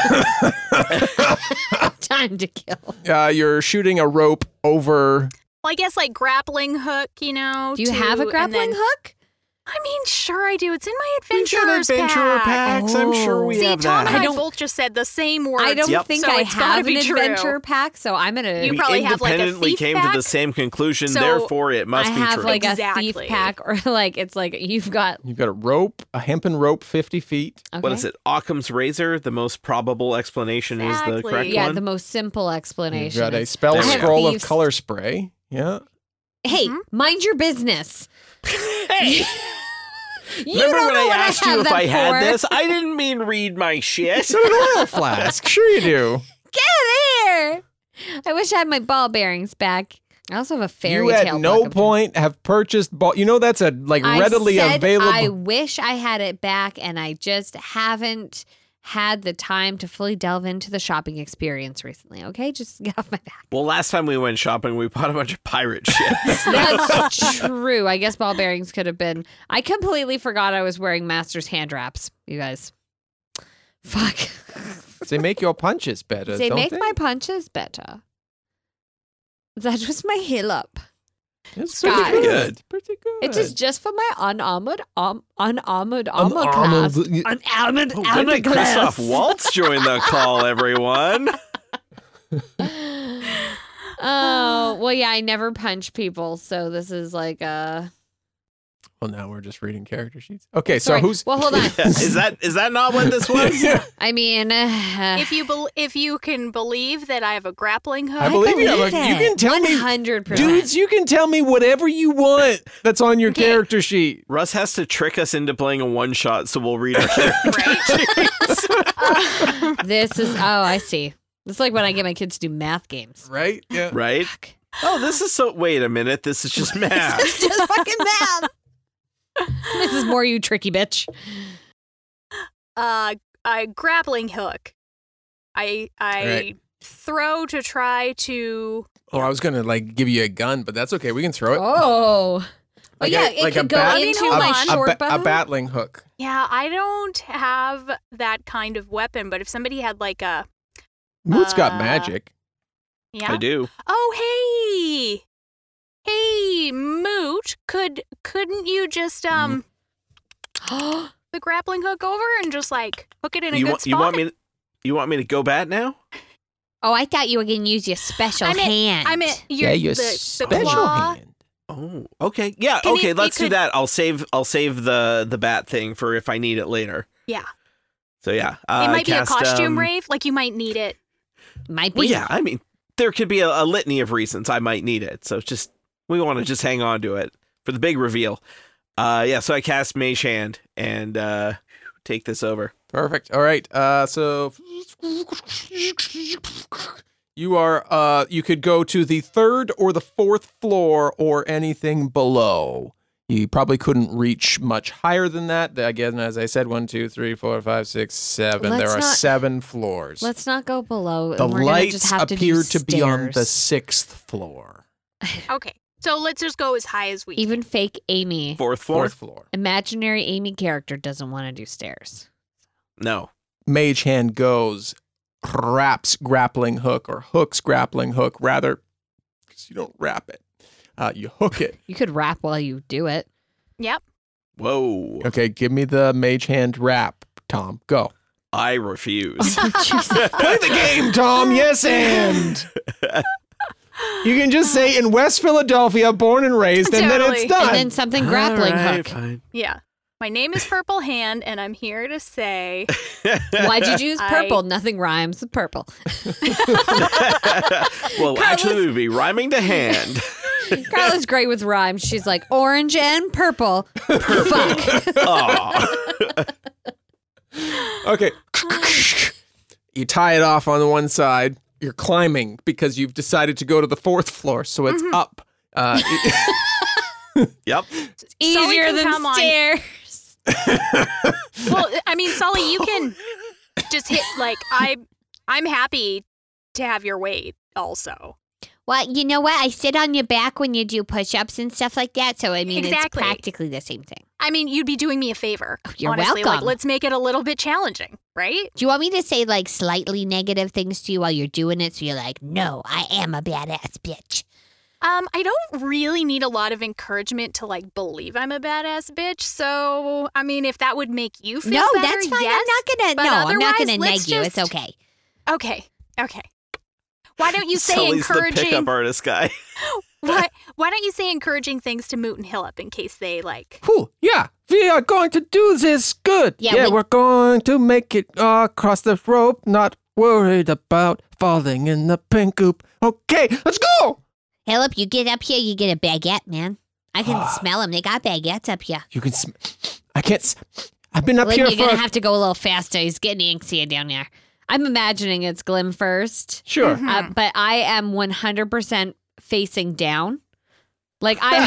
Time to kill. You're shooting a rope over. Well, I guess like grappling hook, you know. Do you have a and grappling then- hook? I mean, sure I do. It's in my We got adventurers adventurer pack. packs. I'm sure we See, have Tom that. and I don't- both just said the same words. I don't Yep. think so I it's gotta have an be true. adventure pack, so I'm going to... You We probably have, like, a independently thief came to pack? the same conclusion, So, therefore it must I be have true. like a Exactly. thief pack, or like it's like you've got... You've got a rope, a hempen rope, 50 feet. Okay. What is it? Occam's razor? The most probable explanation is the Exactly. correct Yeah, one? the most simple You've explanation. got a is- spell I have scroll of thieves. color spray. Yeah. Hey, mind your business. Hey! You Remember don't when know I what asked have you if that I had for. this? I didn't mean read my shit. It's an oil flask. Sure you do. Get here! I wish I had my ball bearings back. I also have a fairy You tale at no book of- point have purchased ball. You know that's a like I readily said available. I wish I had it back, and I just haven't had the time to fully delve into the shopping experience recently. Okay, just get off my back. Well, last time we went shopping, we bought a bunch of pirate shit. That's true. I guess ball bearings could have been. I completely forgot I was wearing Master's hand wraps. You guys, fuck. They make your punches better. They don't make they? my punches better. That was my heel up. It's Scott. pretty good. Pretty good. It is just for my unarmored armor Unarmored- class. Unarmored Oh, armor when did class. Christoph Waltz join the call, everyone? Oh, well, yeah, I never punch people, so this is like Well, now we're just reading character sheets. Okay, Sorry. so who's? Well, hold on. Is that not what this was? I mean, If you can believe that I have a grappling hook, I believe you. You can tell me, 100%. dudes. You can tell me whatever you want. That's on your character sheet. Russ has to trick us into playing a one shot, so we'll read our character. right? This is, I see. It's like when I get my kids to do math games. Right? Yeah. Right? Fuck. Oh, this is so. Wait a minute. This is just math. It's just fucking math. This is more you tricky bitch. A grappling hook. I Right. throw to try to. Oh, I was gonna like give you a gun, but that's okay. We can throw it. Oh. Like yeah, a- it like a could go bat- into hold my on. short a bow. battling hook. Yeah, I don't have that kind of weapon, but if somebody had like a. Moot's got Uh, magic. Yeah. I do. Oh, hey, Moot, couldn't you just the grappling hook over and just like hook it in a You good want spot? you want me to go bat now? Oh, I thought you were going to use your special hand. I meant Yeah, your the special claw. hand. Oh, okay. Yeah, Can okay, it let's do could- that. I'll save the bat thing for if I need it later. Yeah, So yeah. it might cast, be a costume rave. Like you might need it. Might be. Well, yeah, I mean, there could be a litany of reasons I might need it. So we want to just hang on to it for the big reveal. So I cast Mage Hand and take this over. Perfect. All right. So you are. You could go to the 3rd or the 4th floor or anything below. You probably couldn't reach much higher than that. Again, as I said, 1, 2, 3, 4, 5, 6, 7. There are 7 floors. Let's not go below. The We're lights just have appear to to be on the stairs. 6th floor. Okay, so let's just go as high as we can. Even fake Amy, 4th floor? 4th floor. imaginary Amy character doesn't want to do stairs. No. Mage Hand goes, wraps grappling hook, or hooks grappling hook, rather, because you don't wrap it. You hook it. You could rap while you do it. Yep. Whoa. Okay, give me the Mage Hand wrap, Tom. Go. I refuse. Play the game, Tom. Yes, and. You can just say in West Philadelphia, born and raised, and then Totally. it's done. And then something grappling All right, hook. fine. Yeah. My name is Purple Hand, and I'm here to say Why'd you choose I- purple? Nothing rhymes with purple. Well, actually, it would be rhyming to hand. Carla's great with rhymes. She's like orange and purple. Fuck. Aw. Okay. You tie it off on the one side. You're climbing because you've decided to go to the 4th floor, so it's up. Yep. Easier can than come on. stairs. Well, I mean, Sully, you can just hit I'm happy to have your weight also. Well, you know what? I sit on your back when you do push-ups and stuff like that. So, I mean, Exactly. it's practically the same thing. I mean, you'd be doing me a favor. You're honestly. welcome. Let's make it a little bit challenging, right? Do you want me to say, like, slightly negative things to you while you're doing it? So you're like, no, I am a badass bitch. I don't really need a lot of encouragement to believe I'm a badass bitch. So, I mean, if that would make you feel No, better, that's fine. yes. I'm but not otherwise, going to neg let's you. It's just- okay. Okay. Why don't you say Sully's the encouraging? pickup artist guy. Why don't you say encouraging things to Moot and Hillip in case they Whew, yeah, we are going to do this good. Yeah, we're going to make it across the rope, not worried about falling in the pink goop. Okay, let's go. Hillip, you get up here, you get a baguette, man. I can smell them. They got baguettes up here. You can I can't I've been up Glim, here you're for going to have to go a little faster. He's getting anxious down there. I'm imagining it's Glim first. Sure. But I am 100% facing down. Like I'm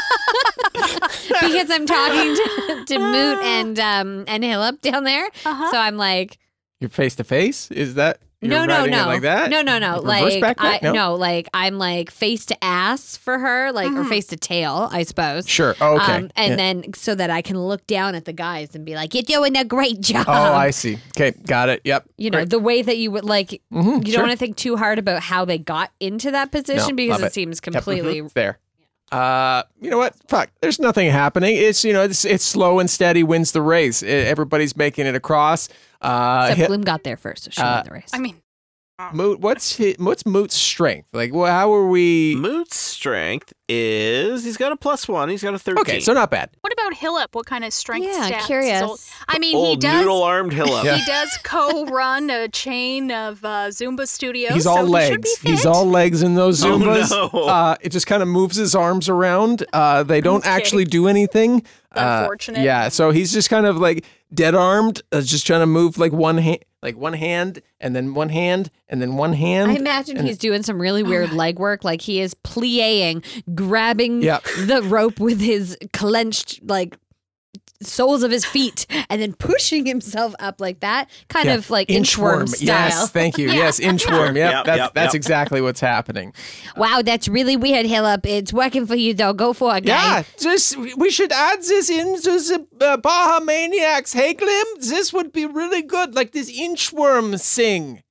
because I'm talking to Moot and Hillip down there. Uh-huh. So I'm like, You're face to face? Is that you're no, writing it like that? No. Reverse backpack? No? Like I'm like face to ass for her, like or face to tail, I suppose. Sure. Oh, okay. And Yeah. then so that I can look down at the guys and be like, "You're doing a great job." Oh, I see. Okay, got it. Yep. You know, Great. the way that you would like, you Mhm, don't sure. want to think too hard about how they got into that position because love it it. seems Yep, completely. there. You know what? Fuck. There's nothing happening. It's it's slow and steady wins the race. Everybody's making it across. Except Bloom got there first, so she won the race. I mean, Moot, what's Moot's strength? Like, how are we? Moot's strength is he's got a +1. He's got a 13. Okay, so not bad. what about Hillip? What kind of strength Yeah, stats? curious. I mean, Old he does. noodle-armed Hillip. Yeah. He does co-run a chain of Zumba studios. He's so all he legs. should be fit. He's all legs in those Oh, Zumbas. no. It just kind of moves his arms around. They don't Okay. actually do anything. Unfortunate. Yeah, so he's just kind of like dead armed, just trying to move like one hand, and then one hand, and then one hand. I imagine he's doing some really weird leg work, like he is plieing, grabbing Yep. the rope with his clenched like soles of his feet, and then pushing himself up like that, kind Yeah, of like inchworm style. Yes, thank you. Yes, inchworm. Yep, Yep, that's yep. exactly what's happening. Wow, that's really weird, Hillip. It's working for you, though. Go for it, guy. Yeah, just we should add this into the Baja Maniacs. Hey, Glim, this would be really good, like this inchworm thing.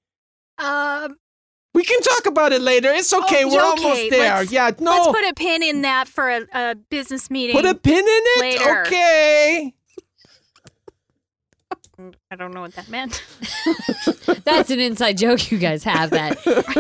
We can talk about it later. It's okay. We're okay. almost there. Let's- Yeah, no. Let's put a pin in that for a business meeting. Put a pin in it? later. Okay. I don't know what that meant. That's an inside joke you guys have. That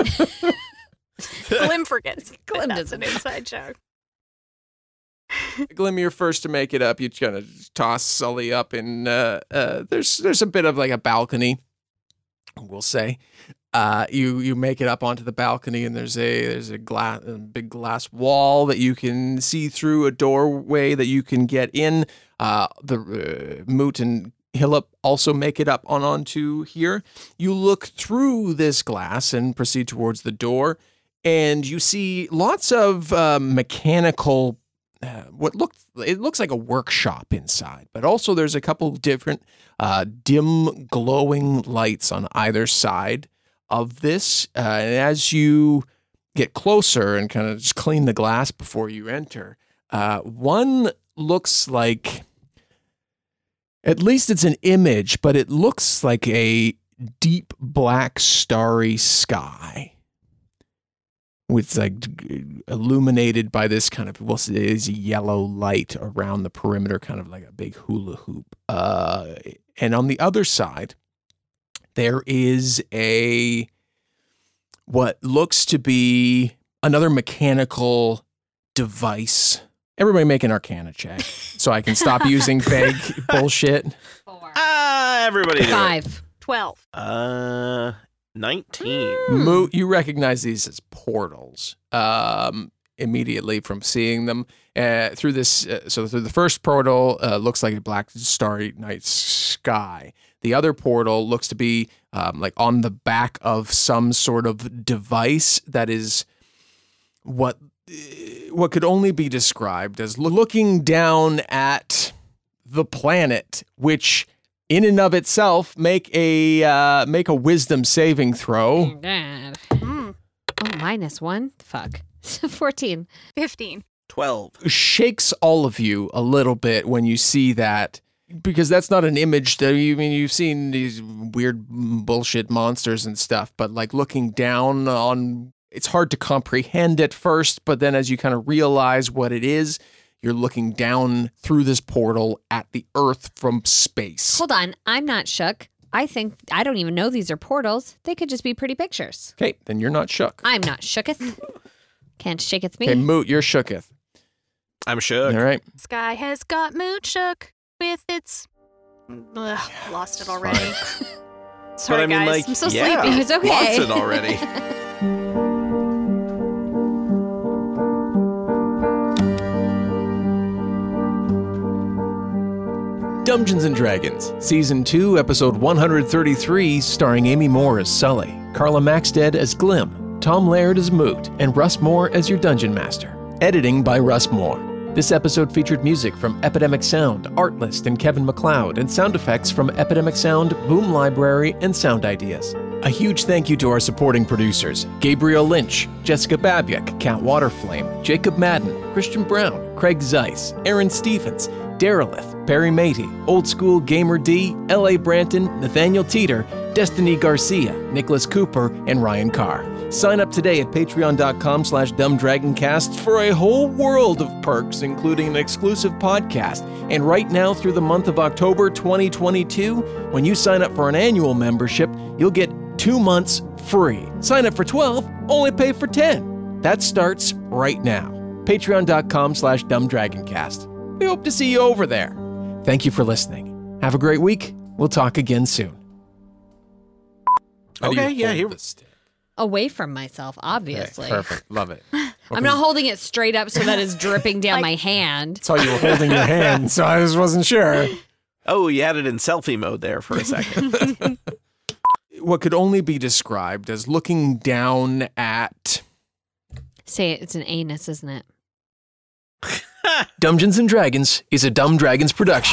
Glim forgets. Glim That's doesn't. an inside joke. Glim, you're first to make it up. You're gonna toss Sully up, and there's a bit of like a balcony, we'll say. You make it up onto the balcony, and there's a big glass wall that you can see through, a doorway that you can get in. Moot and Hillip also make it up onto here. You look through this glass and proceed towards the door, and you see lots of mechanical. It looks like a workshop inside, but also there's a couple of different dim glowing lights on either side of this. And as you get closer and kind of just clean the glass before you enter, one looks like, at least it's an image, but it looks like a deep black starry sky with like illuminated by this kind of, is yellow light around the perimeter, kind of like a big hula hoop. And on the other side, there is what looks to be another mechanical device. Everybody make an Arcana check so I can stop using vague bullshit. 4. Everybody do 5. 12. 19. Moot, you recognize these as portals immediately from seeing them through this. So through the first portal, looks like a black starry night sky. The other portal looks to be like on the back of some sort of device that is what could only be described as looking down at the planet, which in and of itself make a wisdom saving throw. God. Oh, -1? Fuck. 14. 15. 12. Shakes all of you a little bit when you see that, because that's not an image that you've seen these weird bullshit monsters and stuff, but like looking down on, it's hard to comprehend at first, but then as you kind of realize what it is, you're looking down through this portal at the Earth from space. Hold on. I'm not shook. I don't even know these are portals. They could just be pretty pictures. Okay, then you're not shook. I'm not shooketh. Can't shaketh me. Okay, Moot, you're shooketh. I'm shook. All right. Sky has got Moot shook with its... lost it already. Sorry, But I mean, guys. like, I'm so yeah, sleepy. It's okay. Lost it already. Dungeons & Dragons, Season 2, Episode 133, starring Amy Moore as Sully, Carla Maxted as Glim, Tom Laird as Moot, and Russ Moore as your Dungeon Master. Editing by Russ Moore. This episode featured music from Epidemic Sound, Artlist, and Kevin MacLeod, and sound effects from Epidemic Sound, Boom Library, and Sound Ideas. A huge thank you to our supporting producers, Gabriel Lynch, Jessica Babiak, Kat Waterflame, Jacob Madden, Christian Brown, Craig Zeiss, Aaron Stephens, Derelith, Perry Matey, Old School Gamer D, L.A. Branton, Nathaniel Teeter, Destiny Garcia, Nicholas Cooper, and Ryan Carr. Sign up today at patreon.com/dumbdragoncast for a whole world of perks, including an exclusive podcast. And right now through the month of October 2022, when you sign up for an annual membership, you'll get 2 months free. Sign up for 12, only pay for 10. That starts right now. Patreon.com/dumbdragoncast. We hope to see you over there. Thank you for listening. Have a great week. We'll talk again soon. How do you Okay, yeah, hold here. this stick? Away from myself, obviously. Okay, perfect. Love it. I'm not holding it straight up so that it's dripping down my hand. Saw you were holding your hand, so I just wasn't sure. Oh, you had it in selfie mode there for a second. What could only be described as looking down at Say it, it's an anus, isn't it? Dungeons & Dragons is a Dumb Dragons production.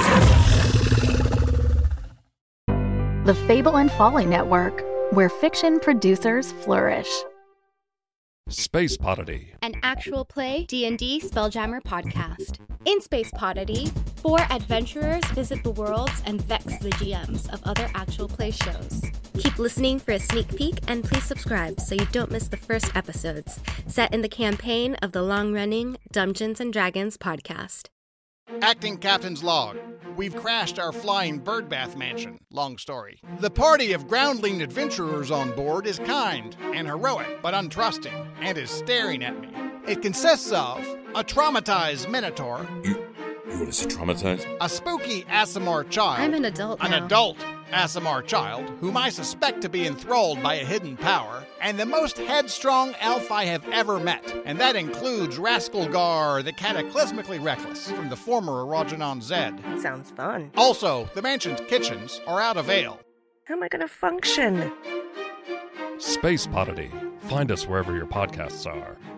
The Fable and Folly Network, where fiction producers flourish. Space Podity. An actual play D&D Spelljammer podcast. In Space Podity, 4 adventurers visit the worlds and vex the GMs of other actual play shows. Keep listening for a sneak peek, and please subscribe so you don't miss the first episodes, set in the campaign of the long-running Dungeons & Dragons podcast. Acting Captain's log. We've crashed our flying birdbath mansion. Long story. The party of groundling adventurers on board is kind and heroic, but untrusting, and is staring at me. It consists of a traumatized minotaur. You want to say traumatized? A spooky Aasimar child. I'm an adult now. An adult Aasimar Child, whom I suspect to be enthralled by a hidden power, and the most headstrong elf I have ever met, and that includes Rascalgar the Cataclysmically Reckless from the former Arajanon Zed. Sounds fun. Also, the mansion's kitchens are out of ale. How am I going to function? Space Podity. Find us wherever your podcasts are.